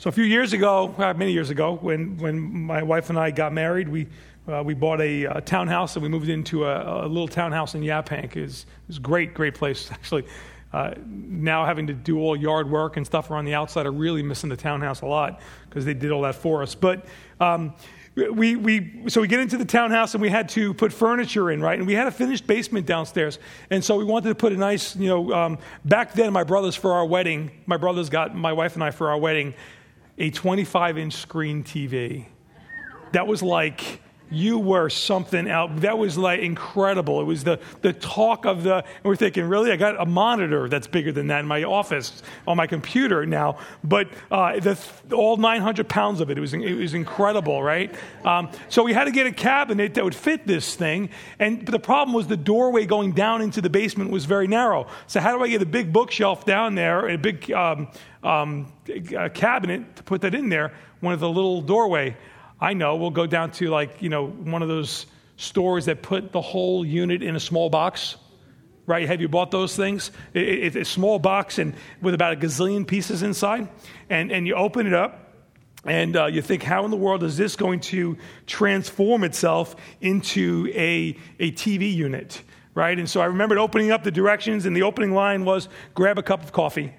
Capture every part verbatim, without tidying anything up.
So a few years ago, well, many years ago, when, when my wife and I got married, we uh, we bought a, a townhouse and we moved into a, a little townhouse in Yaphank. It was, it was a great, great place, actually. Uh, now having to do all yard work and stuff around the outside, I'm really missing the townhouse a lot because they did all that for us. But um, we we so we get into the townhouse and we had to put furniture in, right? And we had a finished basement downstairs, and so we wanted to put a nice, you know, um, back then my brothers for our wedding, my brothers got my wife and I for our wedding a twenty-five inch screen T V. That was like. You were something out. That was like incredible. It was the, the talk of the, and we're thinking, really? I got a monitor that's bigger than that in my office on my computer now. But uh, the, all nine hundred pounds of it, it was it was incredible, right? Um, so we had to get a cabinet that would fit this thing. And the problem was the doorway going down into the basement was very narrow. So how do I get a big bookshelf down there, a big um, um, a cabinet to put that in there, one of the little doorway? I know, we'll go down to like, you know, one of those stores that put the whole unit in a small box, right? Have you bought those things? It, it, it's a small box and with about a gazillion pieces inside. And, and you open it up and uh, you think, how in the world is this going to transform itself into a, a T V unit, right? And so I remembered opening up the directions, and the opening line was, grab a cup of coffee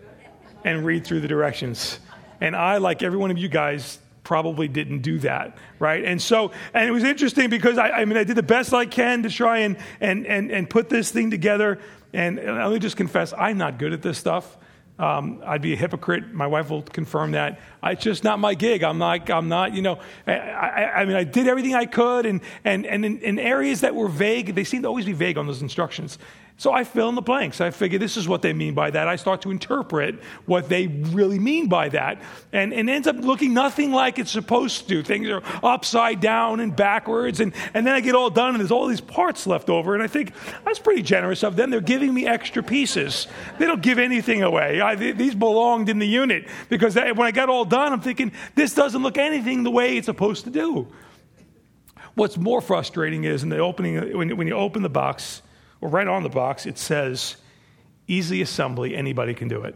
and read through the directions. And I, like every one of you guys, probably didn't do that, right? And so, and it was interesting because I, I mean, I did the best I can to try and and and and put this thing together. And, and let me just confess, I'm not good at this stuff. Um, I'd be a hypocrite. My wife will confirm that. I, it's just not my gig. I'm not. I'm not. You know. I, I, I mean, I did everything I could, and and and in, in areas that were vague, they seem to always be vague on those instructions. So I fill in the blanks. I figure this is what they mean by that. I start to interpret what they really mean by that. And, and it ends up looking nothing like it's supposed to. Things are upside down and backwards. And, and then I get all done and there's all these parts left over. And I think, that's pretty generous of them. They're giving me extra pieces. They don't give anything away. I, these belonged in the unit. Because I, when I got all done, I'm thinking, this doesn't look anything the way it's supposed to do. What's more frustrating is in the opening, when, when you open the box, or right on the box, it says, easy assembly, anybody can do it.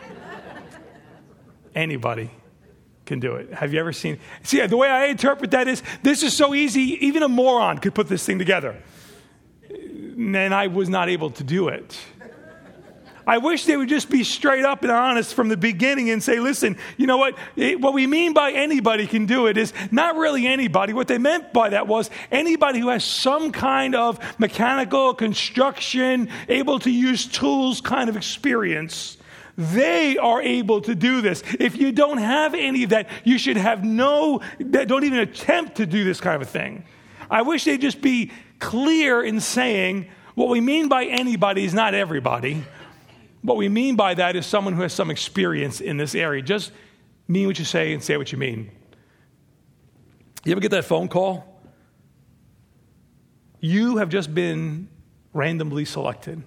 Anybody can do it. Have you ever seen? See, the way I interpret that is, this is so easy, even a moron could put this thing together. And I was not able to do it. I wish they would just be straight up and honest from the beginning and say, listen, you know what? It, what we mean by anybody can do it is not really anybody. What they meant by that was anybody who has some kind of mechanical, construction, able to use tools kind of experience. They are able to do this. If you don't have any of that, you should have no, don't even attempt to do this kind of thing. I wish they'd just be clear in saying what we mean by anybody is not everybody. What we mean by that is someone who has some experience in this area. Just mean what you say and say what you mean. You ever get that phone call? You have just been randomly selected.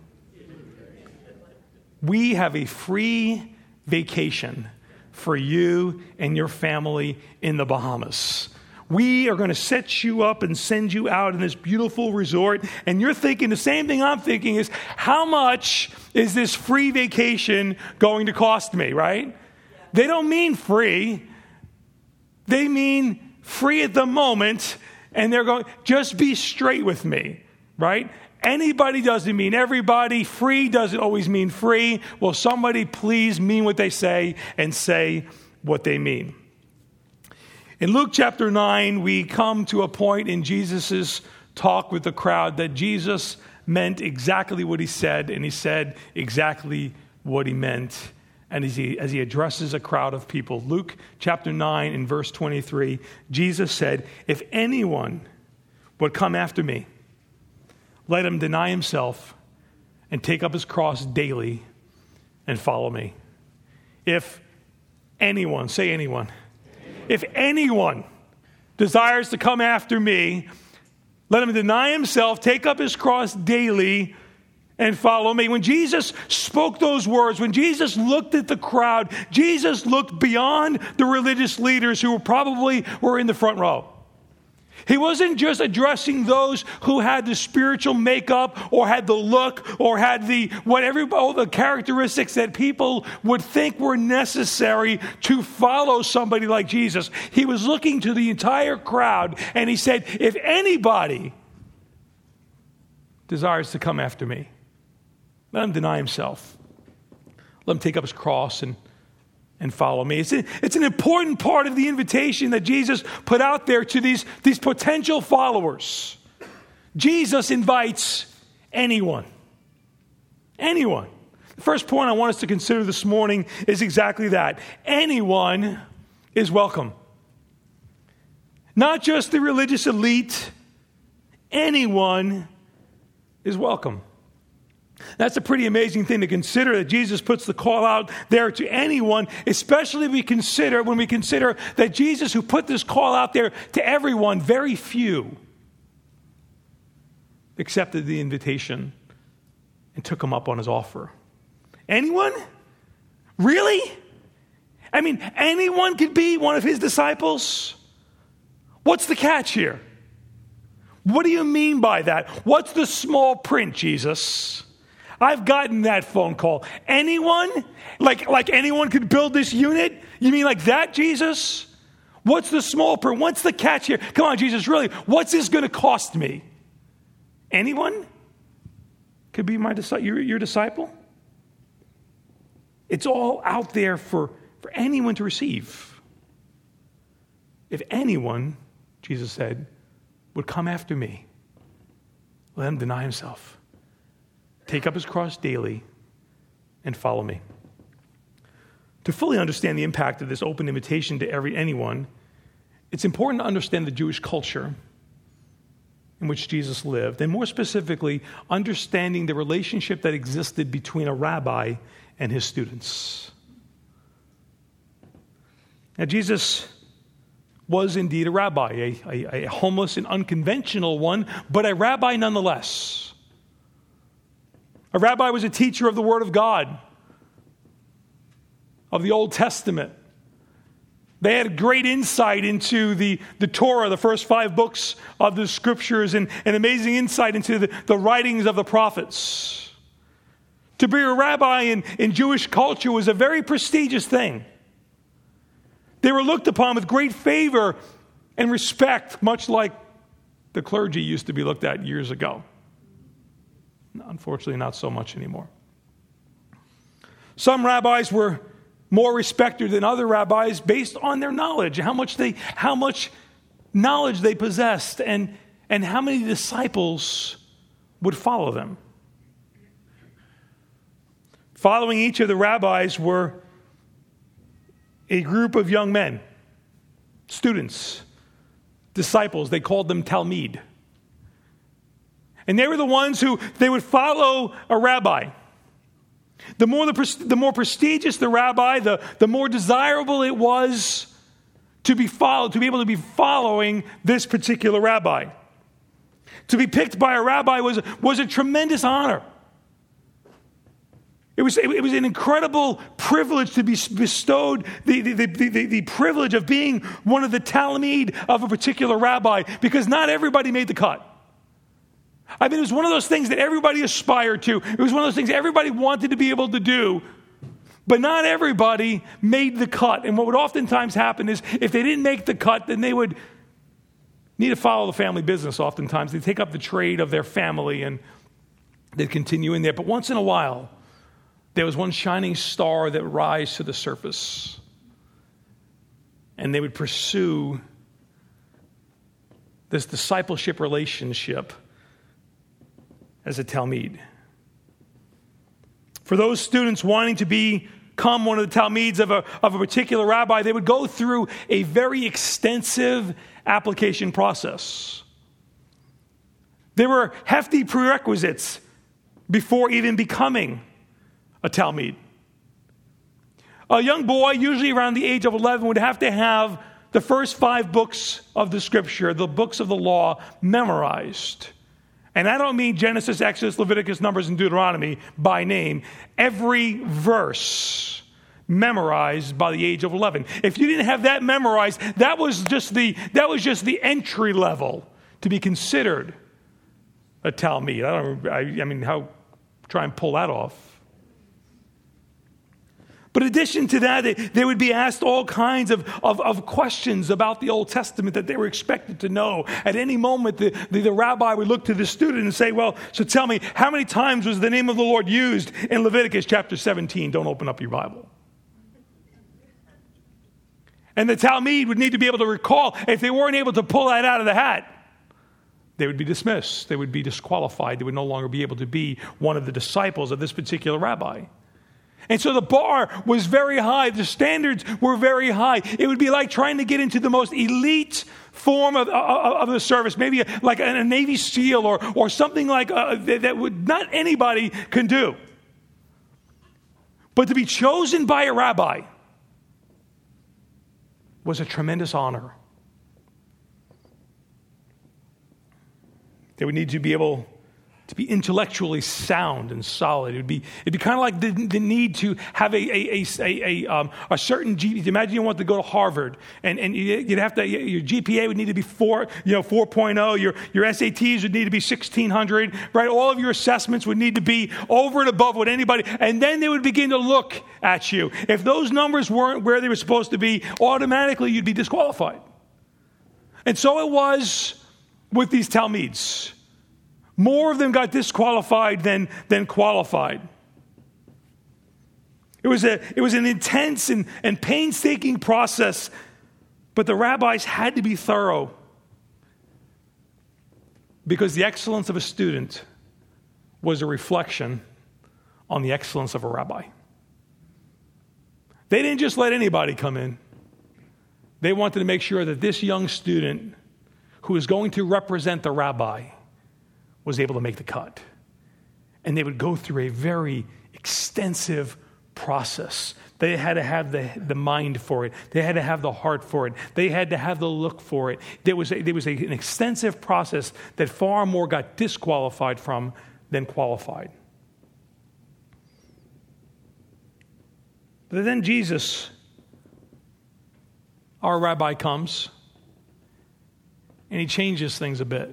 We have a free vacation for you and your family in the Bahamas. We are going to set you up and send you out in this beautiful resort. And you're thinking the same thing I'm thinking is, how much is this free vacation going to cost me, right? They don't mean free. They mean free at the moment. And they're going, just be straight with me, right? Anybody doesn't mean everybody. Free doesn't always mean free. Will somebody please mean what they say and say what they mean? In Luke chapter nine, we come to a point in Jesus' talk with the crowd that Jesus meant exactly what he said, and he said exactly what he meant. And as he, as he addresses a crowd of people, Luke chapter nine and verse twenty-three, Jesus said, if anyone would come after me, let him deny himself and take up his cross daily and follow me. If anyone, say anyone, if anyone desires to come after me, let him deny himself, take up his cross daily, and follow me. When Jesus spoke those words, when Jesus looked at the crowd, Jesus looked beyond the religious leaders who were probably were in the front row. He wasn't just addressing those who had the spiritual makeup or had the look or had the whatever all the characteristics that people would think were necessary to follow somebody like Jesus. He was looking to the entire crowd, and he said, if anybody desires to come after me, let him deny himself. Let him take up his cross and and follow me. It's, a, it's an important part of the invitation that Jesus put out there to these, these potential followers. Jesus invites anyone. Anyone. The first point I want us to consider this morning is exactly that. Anyone is welcome. Not just the religious elite. Anyone is welcome. That's a pretty amazing thing to consider, that Jesus puts the call out there to anyone, especially we consider when we consider that Jesus, who put this call out there to everyone, very few accepted the invitation and took him up on his offer. Anyone? Really? I mean, anyone could be one of his disciples? What's the catch here? What do you mean by that? What's the small print, Jesus? I've gotten that phone call. Anyone? Like, like anyone could build this unit? You mean like that, Jesus? What's the small print? What's the catch here? Come on, Jesus, really, what's this going to cost me? Anyone could be my disciple, your, your disciple? It's all out there for, for anyone to receive. If anyone, Jesus said, would come after me, let him deny himself. Take up his cross daily and follow me. To fully understand the impact of this open invitation to every anyone, it's important to understand the Jewish culture in which Jesus lived, and more specifically, understanding the relationship that existed between a rabbi and his students. Now, Jesus was indeed a rabbi, a, a, a homeless and unconventional one, but a rabbi nonetheless. A rabbi was a teacher of the Word of God, of the Old Testament. They had great insight into the, the Torah, the first five books of the Scriptures, and, and amazing insight into the, the writings of the prophets. To be a rabbi in, in Jewish culture was a very prestigious thing. They were looked upon with great favor and respect, much like the clergy used to be looked at years ago. Unfortunately, not so much anymore. Some rabbis were more respected than other rabbis based on their knowledge, how much they, how much knowledge they possessed, and, and how many disciples would follow them. Following each of the rabbis were a group of young men, students, disciples. They called them Talmid. And they were the ones who, they would follow a rabbi. The more, the, the more prestigious the rabbi, the, the more desirable it was to be followed, to be able to be following this particular rabbi. To be picked by a rabbi was, was a tremendous honor. It was, it was an incredible privilege to be bestowed the, the, the, the, the privilege of being one of the Talmid of a particular rabbi, because not everybody made the cut. I mean, it was one of those things that everybody aspired to. It was one of those things everybody wanted to be able to do, but not everybody made the cut. And what would oftentimes happen is if they didn't make the cut, then they would need to follow the family business oftentimes. They'd take up the trade of their family and they'd continue in there. But once in a while, there was one shining star that would rise to the surface, and they would pursue this discipleship relationship as a Talmid. For those students wanting to become one of the Talmids of a, of a particular rabbi, they would go through a very extensive application process. There were hefty prerequisites before even becoming a Talmid. A young boy, usually around the age of eleven, would have to have the first five books of the Scripture, the books of the law, memorized. And I don't mean Genesis, Exodus, Leviticus, Numbers, and Deuteronomy by name. Every verse memorized by the age of eleven. If you didn't have that memorized, that was just the that was just the entry level to be considered a Talmud. I don't. I, I mean, how try and pull that off? But in addition to that, they, they would be asked all kinds of, of, of questions about the Old Testament that they were expected to know. At any moment, the, the, the rabbi would look to the student and say, well, so tell me, how many times was the name of the Lord used in Leviticus chapter seventeen? Don't open up your Bible. And the Talmud would need to be able to recall. If they weren't able to pull that out of the hat, they would be dismissed. They would be disqualified. They would no longer be able to be one of the disciples of this particular rabbi. And so the bar was very high. The standards were very high. It would be like trying to get into the most elite form of, of, of the service, maybe like a, a Navy SEAL or, or something like uh, that, that would not anybody can do. But to be chosen by a rabbi was a tremendous honor. They would need to be able to be intellectually sound and solid. It would be it'd be kind of like the, the need to have a a a a, a, um, a certain G. Imagine you want to go to Harvard, and, and you'd have to your G P A would need to be four you know four point oh. Your your S A Ts would need to be sixteen hundred. Right, all of your assessments would need to be over and above what anybody. And then they would begin to look at you. If those numbers weren't where they were supposed to be, automatically you'd be disqualified. And so it was with these Talmuds. More of them got disqualified than, than qualified. It was a it was an intense and, and painstaking process, but the rabbis had to be thorough because the excellence of a student was a reflection on the excellence of a rabbi. They didn't just let anybody come in. They wanted to make sure that this young student who is going to represent the rabbi was able to make the cut. And they would go through a very extensive process. They had to have the, the mind for it. They had to have the heart for it. They had to have the look for it. There was, a, there was a, an extensive process that far more got disqualified from than qualified. But then Jesus, our rabbi, comes and he changes things a bit.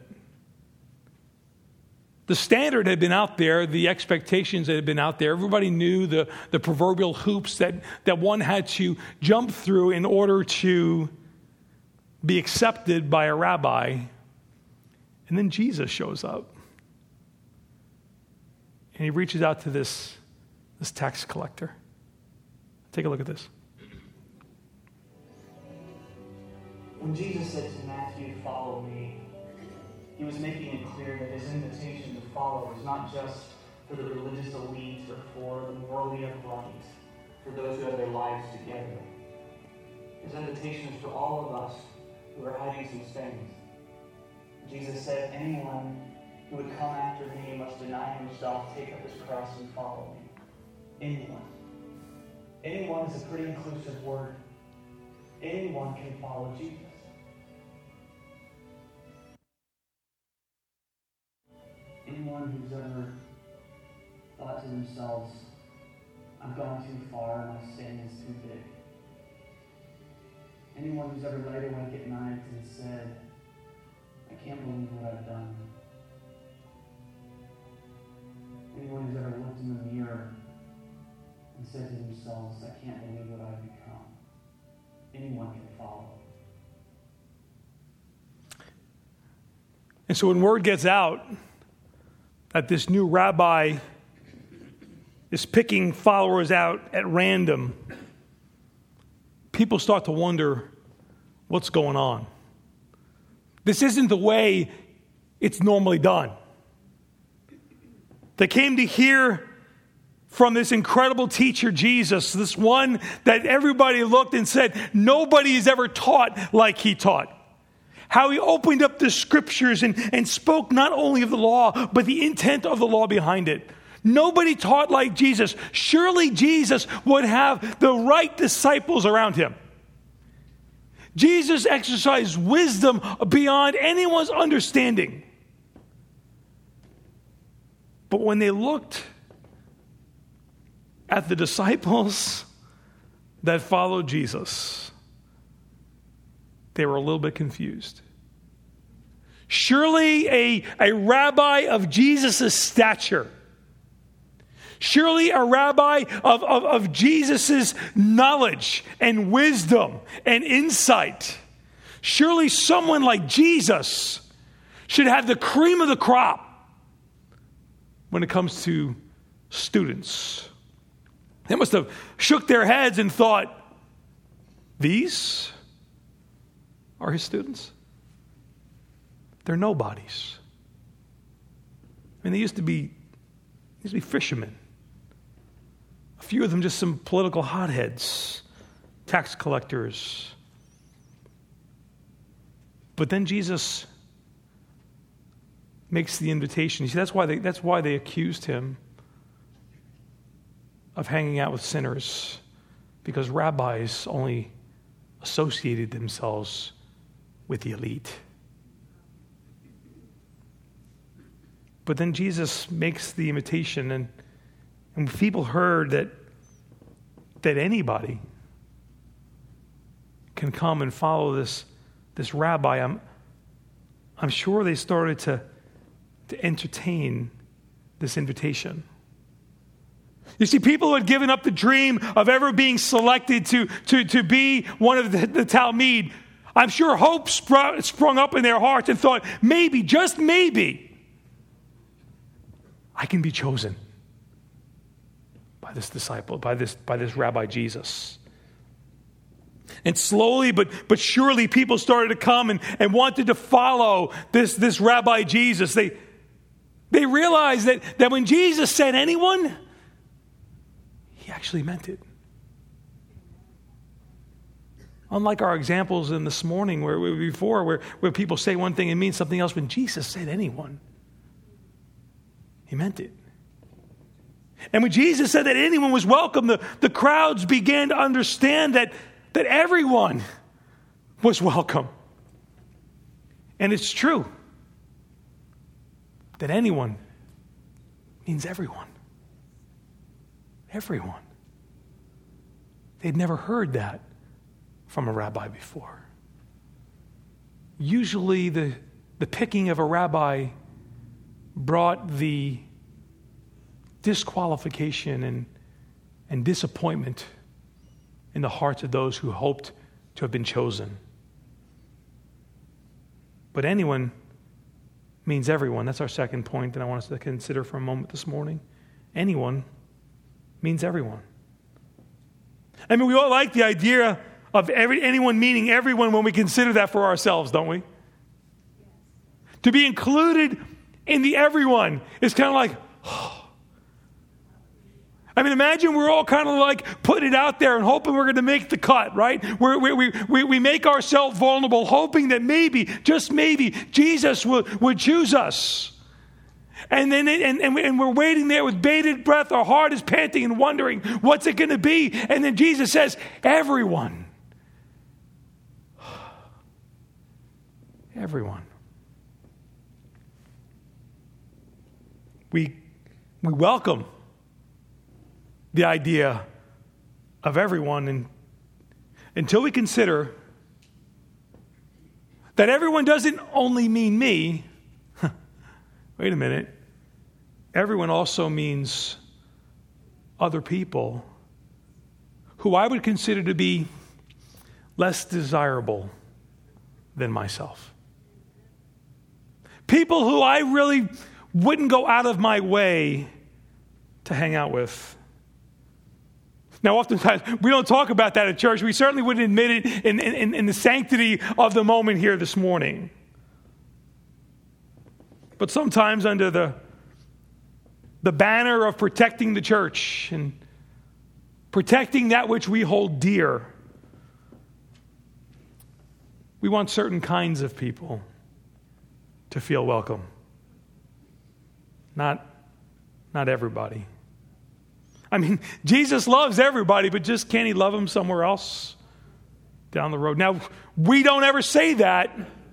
The standard had been out there, the expectations that had been out there. Everybody knew the, the proverbial hoops that, that one had to jump through in order to be accepted by a rabbi. And then Jesus shows up. And he reaches out to this, this tax collector. Take a look at this. When Jesus said to Matthew, "Follow me," he was making it clear that his invitation to follow is not just for the religious elite or for the morally upright, for those who have their lives together. His invitation is for all of us who are hiding some stains. Jesus said, "Anyone who would come after me must deny himself, take up his cross, and follow me." Anyone. Anyone is a pretty inclusive word. Anyone can follow Jesus. Anyone who's ever thought to themselves, "I've gone too far, my sin is too big." Anyone who's ever laid awake at night and said, "I can't believe what I've done." Anyone who's ever looked in the mirror and said to themselves, "I can't believe what I've become." Anyone can follow. And so when word gets out that this new rabbi is picking followers out at random, people start to wonder what's going on. This isn't the way it's normally done. They came to hear from this incredible teacher, Jesus, this one that everybody looked and said, nobody has ever taught like he taught. How he opened up the scriptures and, and spoke not only of the law, but the intent of the law behind it. Nobody taught like Jesus. Surely Jesus would have the right disciples around him. Jesus exercised wisdom beyond anyone's understanding. But when they looked at the disciples, that followed Jesus, they were a little bit confused. Surely a, a rabbi of Jesus' stature, surely a rabbi of, of, of Jesus' knowledge and wisdom and insight, surely someone like Jesus should have the cream of the crop when it comes to students. They must have shook their heads and thought, these are his students? They're nobodies. I mean, they used to be, used to be fishermen. A few of them just some political hotheads, tax collectors. But then Jesus makes the invitation. You see, that's why they, that's why they accused him of hanging out with sinners, because rabbis only associated themselves with the elite. But then Jesus makes the invitation, and, and people heard that, that anybody can come and follow this, this rabbi. I'm, I'm sure they started to, to entertain this invitation. You see, people who had given up the dream of ever being selected to, to, to be one of the, the Talmud, I'm sure hope sprung, sprung up in their hearts and thought, maybe, just maybe, I can be chosen by this disciple, by this, by this Rabbi Jesus. And slowly but, but surely people started to come and, and wanted to follow this, this Rabbi Jesus. They, they realized that, that when Jesus said anyone, he actually meant it. Unlike our examples in this morning where before where, where people say one thing and mean something else, when Jesus said anyone, he meant it. And when Jesus said that anyone was welcome, the, the crowds began to understand that, that everyone was welcome. And it's true that anyone means everyone. Everyone. They'd never heard that from a rabbi before. Usually the, the picking of a rabbi brought the disqualification and, and disappointment in the hearts of those who hoped to have been chosen. But anyone means everyone. That's our second point that I want us to consider for a moment this morning. Anyone means everyone. I mean, we all like the idea of every, anyone meaning everyone when we consider that for ourselves, don't we? To be included in the everyone is kind of like, oh. I mean, imagine we're all kind of like putting it out there and hoping we're going to make the cut, right? We're, we we we make ourselves vulnerable, hoping that maybe, just maybe, Jesus would, would choose us. And then and, and, and we're waiting there with bated breath. Our heart is panting and wondering, what's it going to be? And then Jesus says, everyone. Everyone. We, we welcome the idea of everyone, and until we consider that everyone doesn't only mean me. Wait a minute. Everyone also means other people who I would consider to be less desirable than myself. People who I really wouldn't go out of my way to hang out with. Now, oftentimes, we don't talk about that at church. We certainly wouldn't admit it in, in, in the sanctity of the moment here this morning. But sometimes under the, the banner of protecting the church and protecting that which we hold dear, we want certain kinds of people to feel welcome. Not, not everybody. I mean, Jesus loves everybody, but just can't he love them somewhere else down the road? Now, we don't ever say that,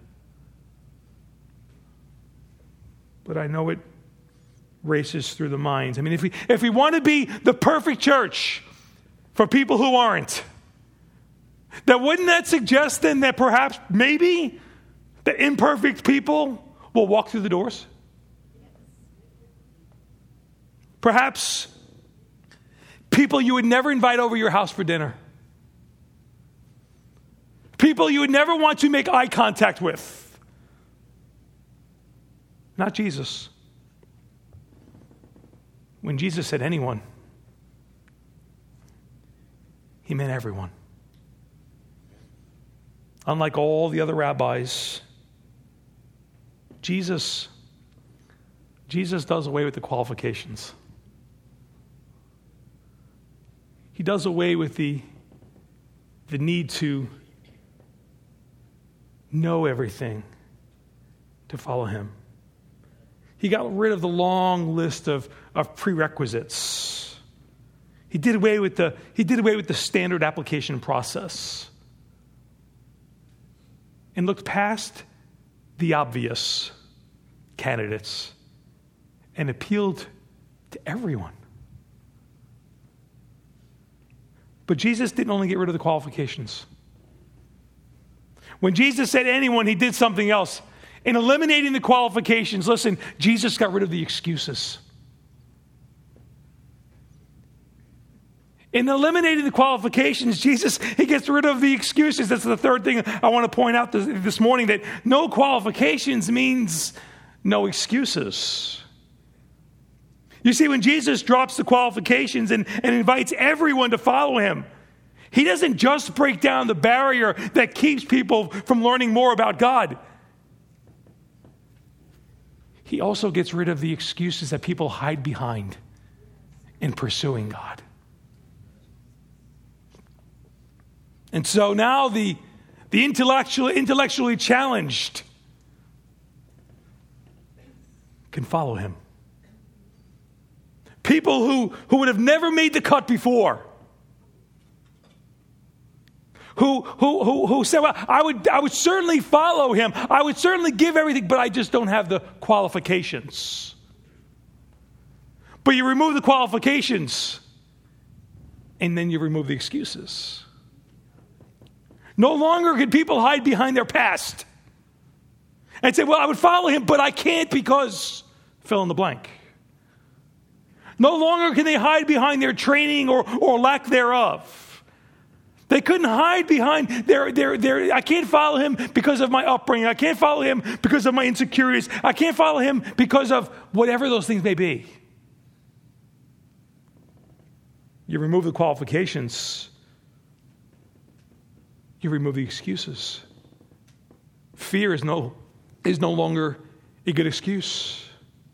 but I know it races through the minds. I mean, if we if we want to be the perfect church for people who aren't, That wouldn't that suggest then that perhaps, maybe, that imperfect people will walk through the doors? Perhaps people you would never invite over your house for dinner. People you would never want to make eye contact with. Not Jesus. When Jesus said anyone, he meant everyone. Unlike all the other rabbis, Jesus, Jesus does away with the qualifications. He does away with the, the need to know everything to follow him. He got rid of the long list of, of prerequisites. He did away with the, he did away with the standard application process and looked past the obvious candidates and appealed to everyone. But Jesus didn't only get rid of the qualifications. When Jesus said anyone, he did something else. In eliminating the qualifications, listen, Jesus got rid of the excuses. In eliminating the qualifications, Jesus, he gets rid of the excuses. That's the third thing I want to point out this, this morning, that no qualifications means no excuses. You see, when Jesus drops the qualifications and, and invites everyone to follow him, he doesn't just break down the barrier that keeps people from learning more about God. He also gets rid of the excuses that people hide behind in pursuing God. And so now the, the intellectually, intellectually challenged can follow him. People who, who would have never made the cut before. Who, who, who, who said, well, I would, I would certainly follow him. I would certainly give everything, but I just don't have the qualifications. But you remove the qualifications, and then you remove the excuses. No longer can people hide behind their past and say, well, I would follow him, but I can't because fill in the blank. No longer can they hide behind their training or, or lack thereof. They couldn't hide behind their, their, their, I can't follow him because of my upbringing. I can't follow him because of my insecurities. I can't follow him because of whatever those things may be. You remove the qualifications. You remove the excuses. Fear is no, is no longer a good excuse.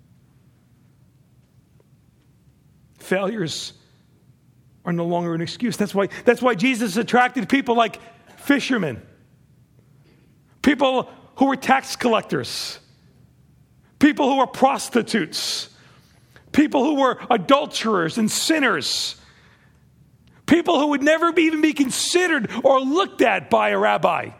Failures are no longer an excuse. That's why, that's why Jesus attracted people like fishermen, people who were tax collectors, people who were prostitutes, people who were adulterers and sinners, people who would never even be considered or looked at by a rabbi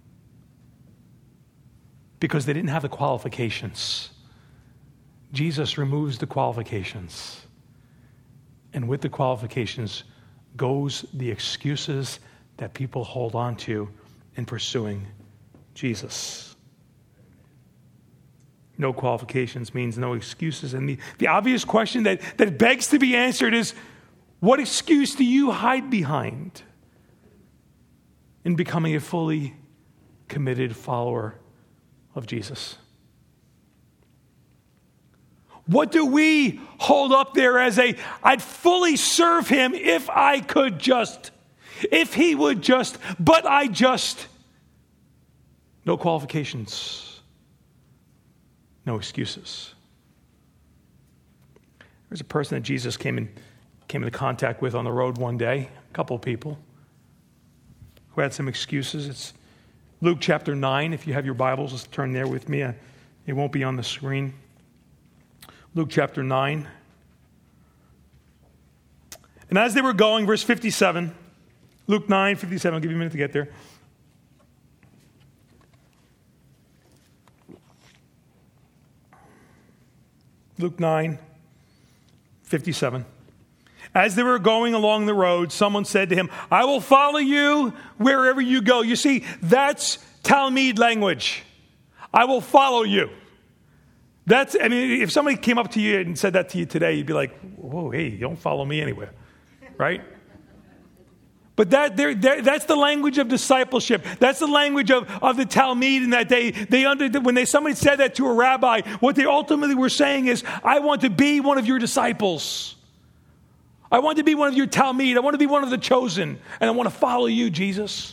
because they didn't have the qualifications. Jesus removes the qualifications. And with the qualifications goes the excuses that people hold on to in pursuing Jesus. No qualifications means no excuses. And the, the obvious question that, that begs to be answered is, what excuse do you hide behind in becoming a fully committed follower of Jesus? What do we hold up there as a, I'd fully serve him if I could just, if he would just, but I just, no qualifications, no excuses. There's a person that Jesus came in, came into contact with on the road one day, a couple of people who had some excuses. It's Luke chapter nine. If you have your Bibles, let's turn there with me. It won't be on the screen. Luke chapter nine. And as they were going, verse fifty-seven, Luke nine, fifty-seven, I'll give you a minute to get there. Luke nine, fifty-seven. As they were going along the road, someone said to him, I will follow you wherever you go. You see, that's Talmud language. I will follow you. That's, I mean, if somebody came up to you and said that to you today, you'd be like, whoa, hey, you don't follow me anywhere, right? But that they're, they're, that's the language of discipleship. That's the language of, of the Talmud in that day. They under, when they somebody said that to a rabbi, what they ultimately were saying is, I want to be one of your disciples. I want to be one of your Talmud. I want to be one of the chosen. And I want to follow you, Jesus.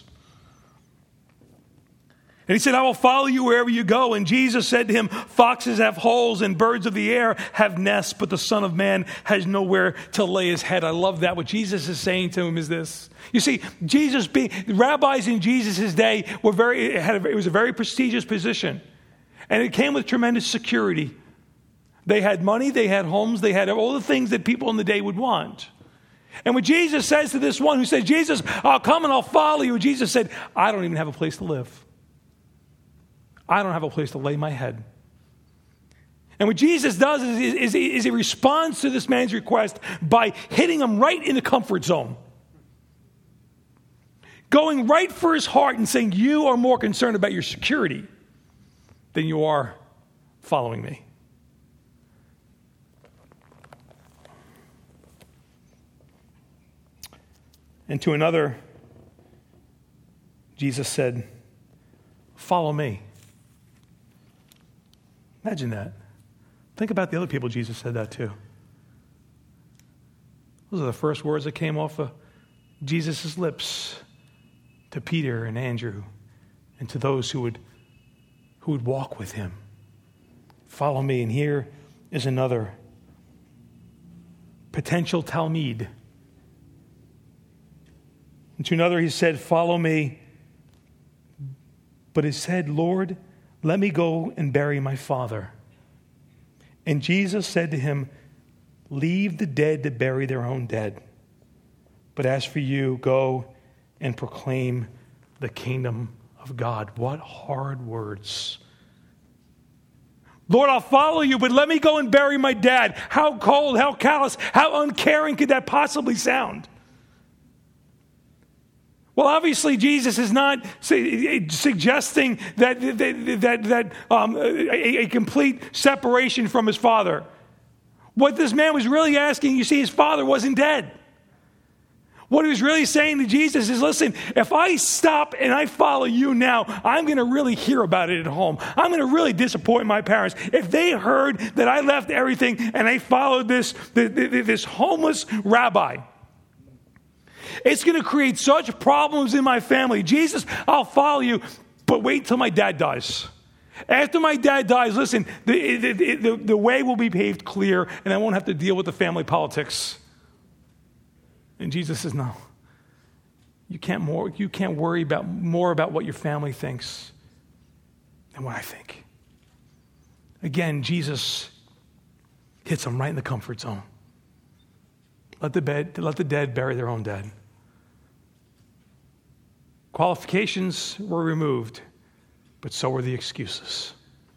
And he said, I will follow you wherever you go. And Jesus said to him, foxes have holes and birds of the air have nests, but the Son of Man has nowhere to lay his head. I love that. What Jesus is saying to him is this. You see, Jesus, being, rabbis in Jesus' day were very, it, had a, it was a very prestigious position. And it came with tremendous security. They had money, they had homes, they had all the things that people in the day would want. And when Jesus says to this one who says, Jesus, I'll come and I'll follow you. Jesus said, I don't even have a place to live. I don't have a place to lay my head. And what Jesus does is, is, is he responds to this man's request by hitting him right in the comfort zone. Going right for his heart and saying, you are more concerned about your security than you are following me. And to another, Jesus said, follow me. Imagine that. Think about the other people Jesus said that to. Those are the first words that came off of Jesus' lips to Peter and Andrew and to those who would, who would walk with him. Follow me. And here is another potential Talmud. And to another he said, follow me. But he said, Lord, let me go and bury my father. And Jesus said to him, leave the dead to bury their own dead. But as for you, go and proclaim the kingdom of God. What hard words. Lord, I'll follow you, but let me go and bury my dad. How cold, how callous, how uncaring could that possibly sound? Well, obviously, Jesus is not su- suggesting that that that, that um, a, a complete separation from his father. What this man was really asking, you see, his father wasn't dead. What he was really saying to Jesus is, listen, if I stop and I follow you now, I'm going to really hear about it at home. I'm going to really disappoint my parents. If they heard that I left everything and I followed this, this homeless rabbi, it's going to create such problems in my family. Jesus, I'll follow you, but wait till my dad dies. After my dad dies, listen, the, the, the, the way will be paved clear, and I won't have to deal with the family politics. And Jesus says, no. You can't more. You can't worry about more about what your family thinks than what I think. Again, Jesus hits them right in the comfort zone. Let the bed, let the dead bury their own dead. Qualifications were removed, but so were the excuses.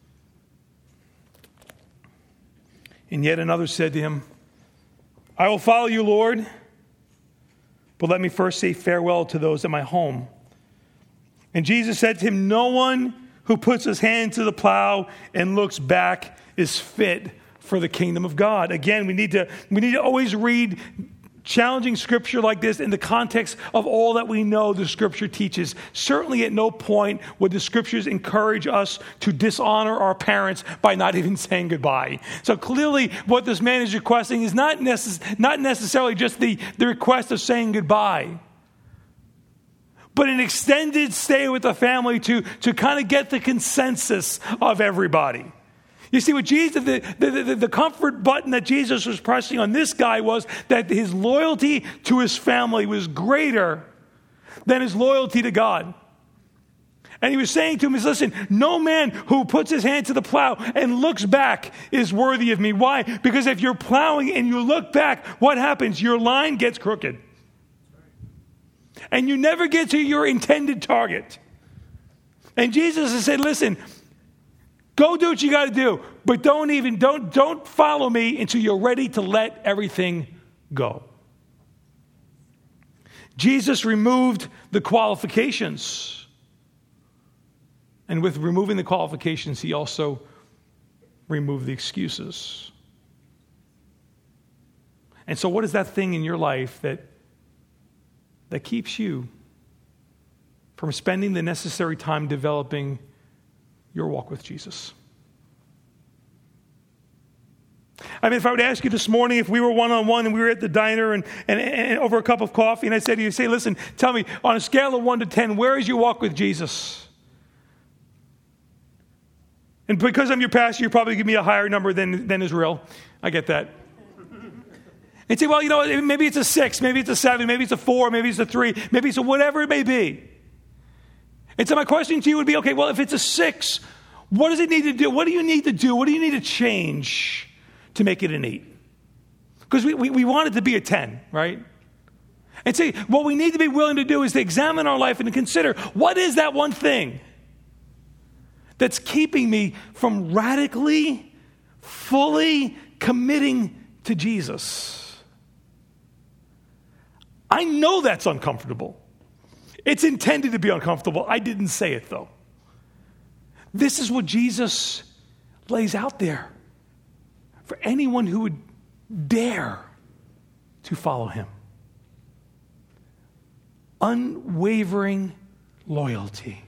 And yet another said to him, I will follow you, Lord, but let me first say farewell to those at my home. And Jesus said to him, no one who puts his hand to the plow and looks back is fit for the kingdom of God. Again, we need to we need to always read challenging scripture like this in the context of all that we know the scripture teaches. Certainly at no point would the scriptures encourage us to dishonor our parents by not even saying goodbye. So clearly what this man is requesting is not, necess- not necessarily just the, the request of saying goodbye, but an extended stay with the family to, to kind of get the consensus of everybody. You see, what Jesus, the, the, the, the comfort button that Jesus was pressing on this guy was that his loyalty to his family was greater than his loyalty to God. And he was saying to him, listen, no man who puts his hand to the plow and looks back is worthy of me. Why? Because if you're plowing and you look back, what happens? Your line gets crooked. And you never get to your intended target. And Jesus has said, listen, go do what you got to do, but don't even don't don't follow me until you're ready to let everything go. Jesus removed the qualifications. And with removing the qualifications, he also removed the excuses. And so what is that thing in your life that, that keeps you from spending the necessary time developing your walk with Jesus? I mean, if I would ask you this morning, if we were one-on-one and we were at the diner and, and, and over a cup of coffee, and I said to you, say, listen, tell me, on a scale of one to ten, where is your walk with Jesus? And because I'm your pastor, you probably give me a higher number than, than is real. I get that. And say, well, you know, maybe it's a six, maybe it's a seven, maybe it's a four, maybe it's a three, maybe it's a whatever it may be. And so my question to you would be, okay, well, if it's a six, what does it need to do? What do you need to do? What do you need to change to make it an eight? Because we, we, we want it to be a ten, right? And say, what we need to be willing to do is to examine our life and to consider, what is that one thing that's keeping me from radically, fully committing to Jesus? I know that's uncomfortable. It's intended to be uncomfortable. I didn't say it, though. This is what Jesus lays out there for anyone who would dare to follow him. Unwavering loyalty.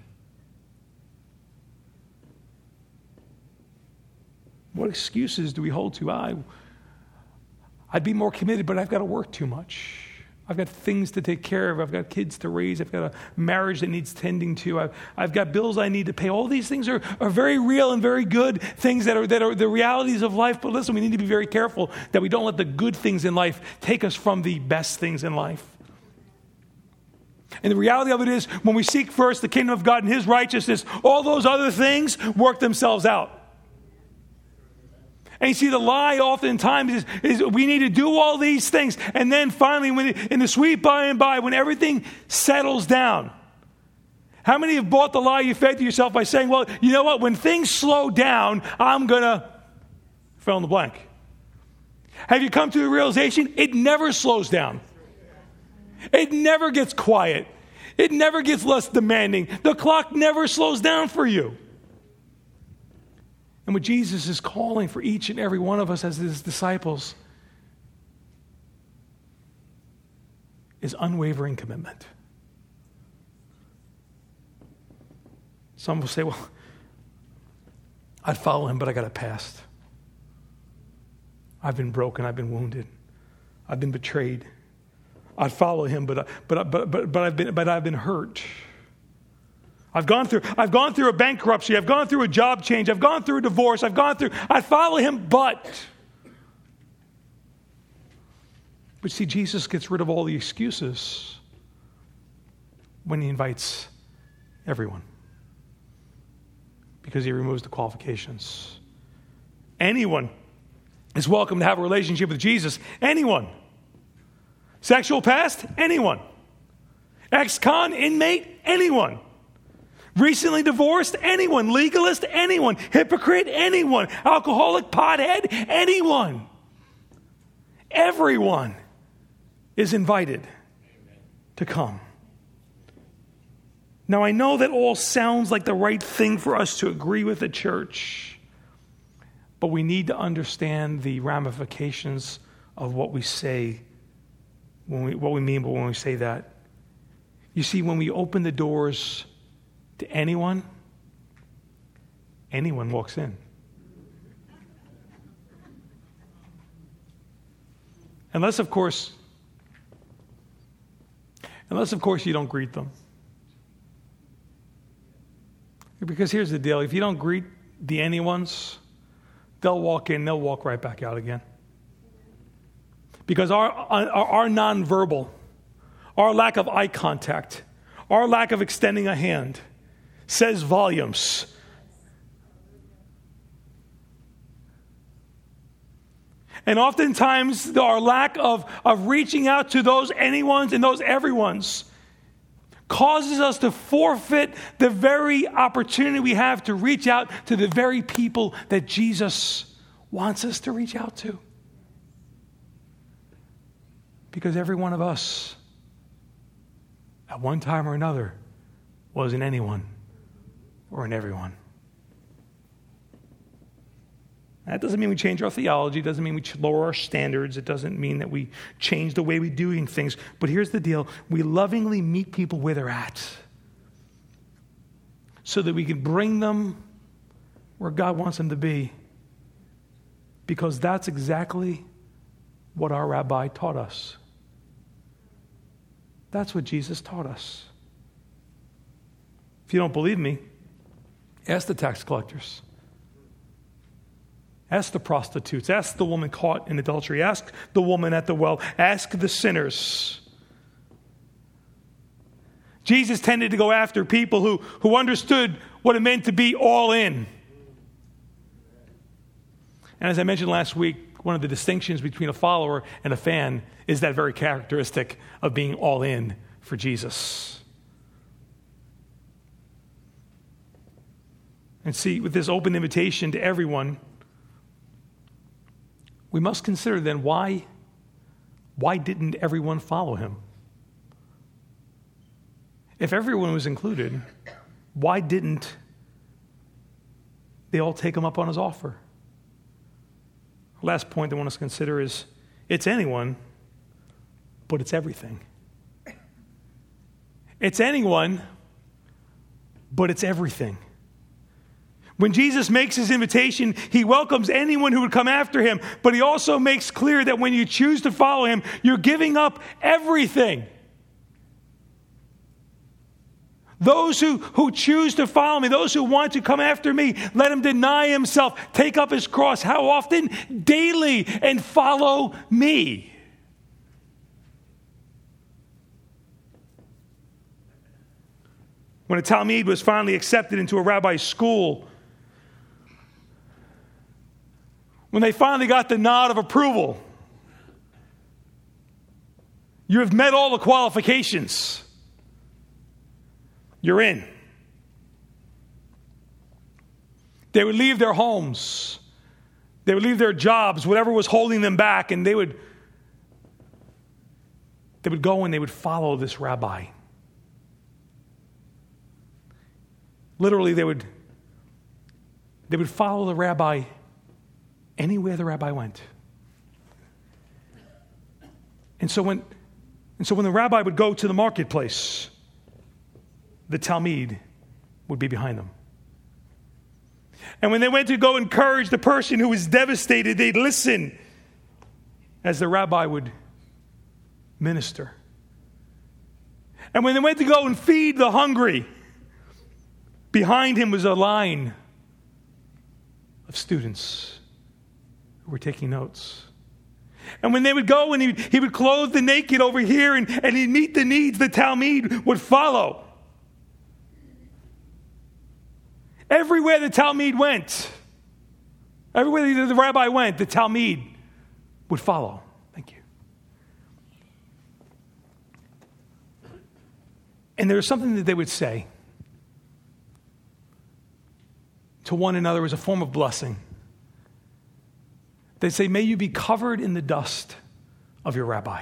What excuses do we hold to? I, I'd be more committed, but I've got to work too much. I've got things to take care of. I've got kids to raise. I've got a marriage that needs tending to. I've, I've got bills I need to pay. All these things are, are very real and very good things that are, that are the realities of life. But listen, we need to be very careful that we don't let the good things in life take us from the best things in life. And the reality of it is, when we seek first the kingdom of God and his righteousness, all those other things work themselves out. And you see, the lie oftentimes is, is we need to do all these things. And then finally, when in the sweet by and by, when everything settles down, how many have bought the lie you fed to yourself by saying, well, you know what, when things slow down, I'm going to fill in the blank. Have you come to the realization it never slows down? It never gets quiet. It never gets less demanding. The clock never slows down for you. And what Jesus is calling for each and every one of us as his disciples is unwavering commitment. Some will say, well, I'd follow him, but I got a past. I've been broken. I've been wounded. I've been betrayed. I'd follow him, but but but but but I've been but I've been hurt. I've gone through I've gone through a bankruptcy. I've gone through a job change. I've gone through a divorce. I've gone through. I follow him, but but see, Jesus gets rid of all the excuses when he invites everyone, because he removes the qualifications. Anyone is welcome to have a relationship with Jesus. Anyone. Sexual past? Anyone. Ex-con, inmate? Anyone. Recently divorced? Anyone. Legalist? Anyone. Hypocrite? Anyone. Alcoholic? Pothead? Anyone. Everyone is invited to come. Now, I know that all sounds like the right thing for us to agree with at church, but we need to understand the ramifications of what we say, when we, what we mean when we say that. You see, when we open the doors to anyone, anyone walks in. Unless, of course, unless, of course, you don't greet them. Because here's the deal. If you don't greet the anyones, they'll walk in, they'll walk right back out again. Because our, our, our nonverbal, our lack of eye contact, our lack of extending a hand says volumes. And oftentimes, our lack of, of reaching out to those anyones and those everyones causes us to forfeit the very opportunity we have to reach out to the very people that Jesus wants us to reach out to. Because every one of us at one time or another was in anyone or in everyone. That doesn't mean we change our theology. It doesn't mean we lower our standards. It doesn't mean that we change the way we do things. But here's the deal. We lovingly meet people where they're at so that we can bring them where God wants them to be. Because that's exactly what our rabbi taught us. That's what Jesus taught us. If you don't believe me, ask the tax collectors. Ask the prostitutes. Ask the woman caught in adultery. Ask the woman at the well. Ask the sinners. Jesus tended to go after people who, who understood what it meant to be all in. And as I mentioned last week, one of the distinctions between a follower and a fan is that very characteristic of being all in for Jesus. And see, with this open invitation to everyone, we must consider then why, why didn't everyone follow him? If everyone was included, why didn't they all take him up on his offer? Last point I want us to consider is it's anyone, but it's everything. It's anyone, but it's everything. When Jesus makes his invitation, he welcomes anyone who would come after him, but he also makes clear that when you choose to follow him, you're giving up everything. Those who, who choose to follow me, those who want to come after me, let him deny himself, take up his cross. How often? Daily, and follow me. When a Talmud was finally accepted into a rabbi's school, when they finally got the nod of approval, you have met all the qualifications. You're in. They would leave their homes. They would leave their jobs, whatever was holding them back, and they would, they would go and they would follow this rabbi. Literally, they would, they would follow the rabbi anywhere the rabbi went. And so when, and so when the rabbi would go to the marketplace, the Talmud would be behind them. And when they went to go encourage the person who was devastated, they'd listen as the rabbi would minister. And when they went to go and feed the hungry, behind him was a line of students who were taking notes. And when they would go and he, he would clothe the naked over here and, and he'd meet the needs, the Talmud would follow. Everywhere the Talmud went, everywhere the rabbi went, the Talmud would follow. Thank you. And there was something that they would say to one another as a form of blessing. They'd say, may you be covered in the dust of your rabbi.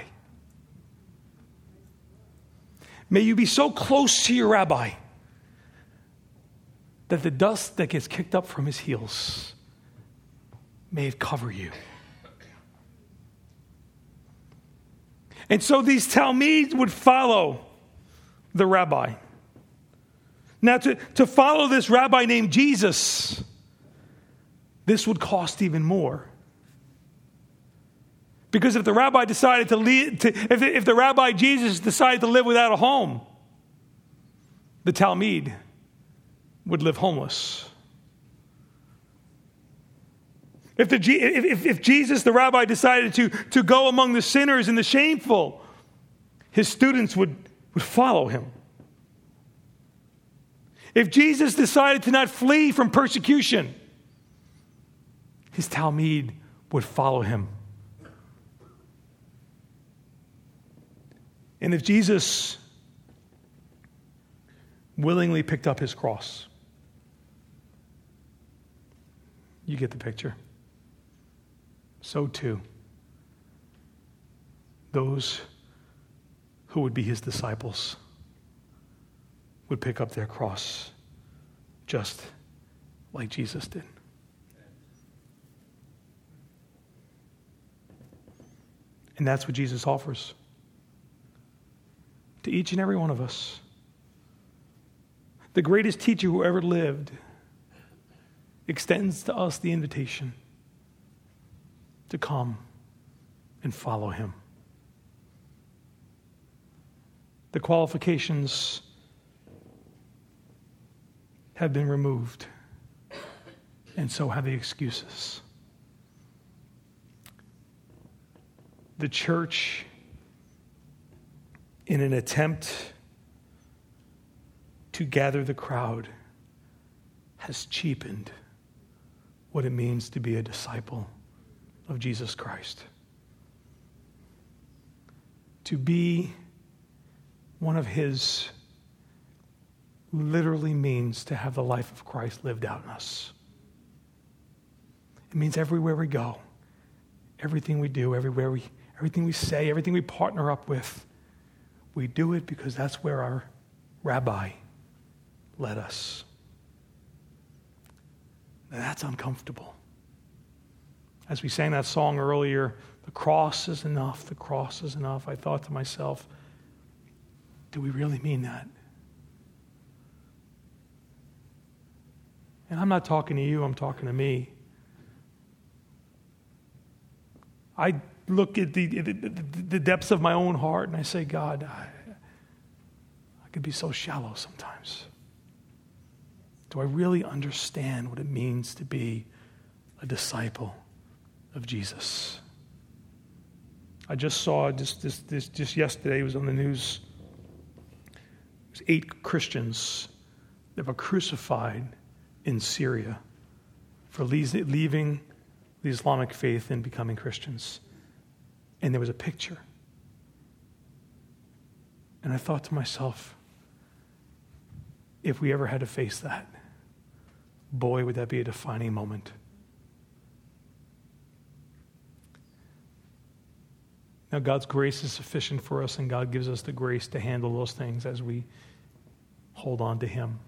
May you be so close to your rabbi that the dust that gets kicked up from his heels, may it cover you. And so these Talmuds would follow the rabbi. Now, to, to follow this rabbi named Jesus, this would cost even more. Because if the rabbi decided to leave, to, if, if the rabbi Jesus decided to live without a home, the Talmud would live homeless. If, the, if, if Jesus, the rabbi, decided to, to go among the sinners and the shameful, his students would, would follow him. If Jesus decided to not flee from persecution, his Talmud would follow him. And if Jesus willingly picked up his cross, you get the picture. So too, those who would be his disciples would pick up their cross just like Jesus did. And that's what Jesus offers to each and every one of us. The greatest teacher who ever lived extends to us the invitation to come and follow him. The qualifications have been removed, and so have the excuses. The church, in an attempt to gather the crowd, has cheapened what it means to be a disciple of Jesus Christ. To be one of his literally means to have the life of Christ lived out in us. It means everywhere we go, everything we do, everywhere we, everything we say, everything we partner up with, we do it because that's where our rabbi led us. Now that's uncomfortable. As we sang that song earlier, the cross is enough, the cross is enough. I thought to myself, do we really mean that? And I'm not talking to you, I'm talking to me. I look at the, the, the depths of my own heart and I say, God, I, I could be so shallow sometimes. Do I really understand what it means to be a disciple of Jesus? I just saw just this, this just yesterday, it was on the news. There's eight Christians that were crucified in Syria for leaving the Islamic faith and becoming Christians. And there was a picture. And I thought to myself, if we ever had to face that, boy, would that be a defining moment. Now, God's grace is sufficient for us, and God gives us the grace to handle those things as we hold on to him.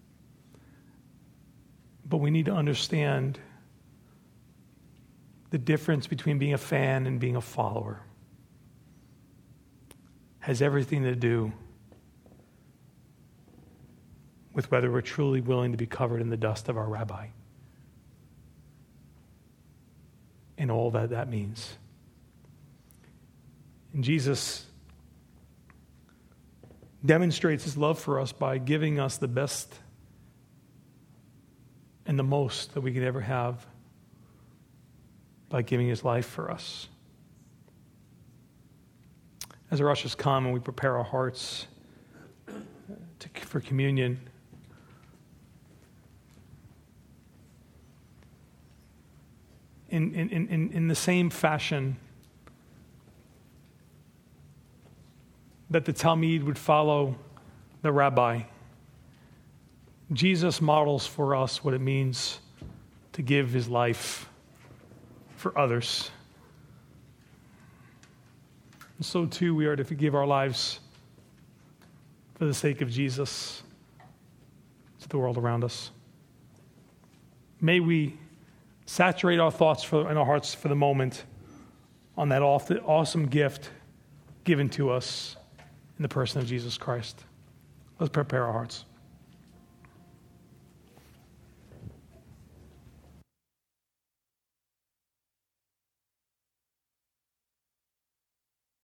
But we need to understand the difference between being a fan and being a follower. It has everything to do with whether we're truly willing to be covered in the dust of our rabbi and all that that means. And Jesus demonstrates his love for us by giving us the best and the most that we could ever have by giving his life for us. As our ushers come and we prepare our hearts to, for communion, in, in, in, in the same fashion that the Talmud would follow the rabbi, Jesus models for us what it means to give his life for others. And so too we are to give our lives for the sake of Jesus to the world around us. May we saturate our thoughts for, and our hearts for the moment on that awesome gift given to us in the person of Jesus Christ. Let's prepare our hearts.